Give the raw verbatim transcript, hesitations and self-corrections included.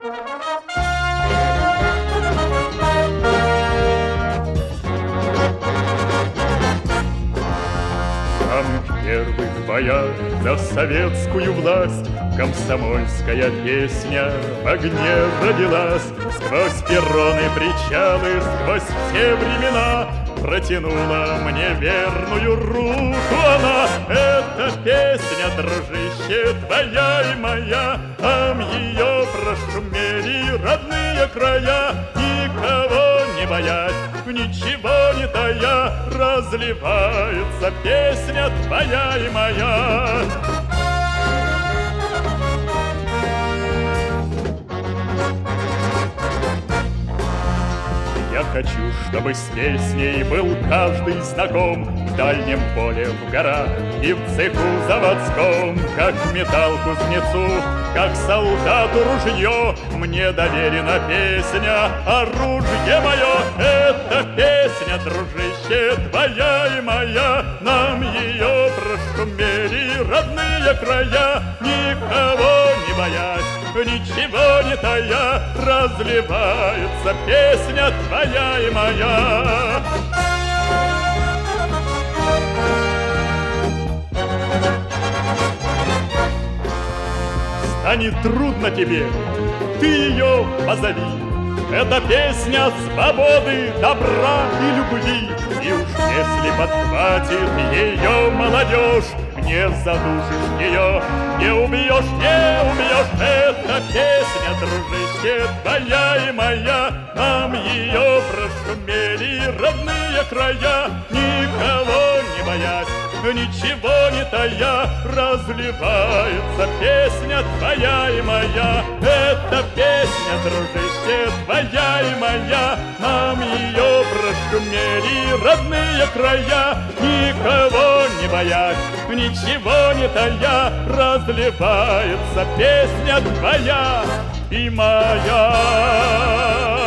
В первых боях за советскую власть комсомольская песня в огне родилась. Сквозь перроны, причалы, сквозь все времена протянула мне верную руку она. Эта песня, дружище, твоя и моя, там ее прошумели родные края. Никого не боясь, ничего не тая, разливается песня твоя и моя. Я хочу, чтобы с песней был каждый знаком в дальнем поле, в горах и в цеху заводском. Как металл кузнецу, как солдату ружье, мне доверена песня, оружие мое. Это песня, дружище, твоя и моя, нам ее прошумели родные края. Никого не боясь, ничего не тая, разливается песня твоя и моя. Станет трудно тебе, ты ее позови. Это песня свободы, добра и любви. И уж если подхватит ее молодежь, не задушишь ее, не убьешь, не убьешь. Это песня, дружище, твоя и моя, нам ее прошумели родные края. Никого не боясь, ничего не тая, разливается песня твоя и моя. Это песня, дружище, твоя и моя, нам ее прошумели родные края. Никого не боясь, ничего не тая, разливается песня твоя и моя.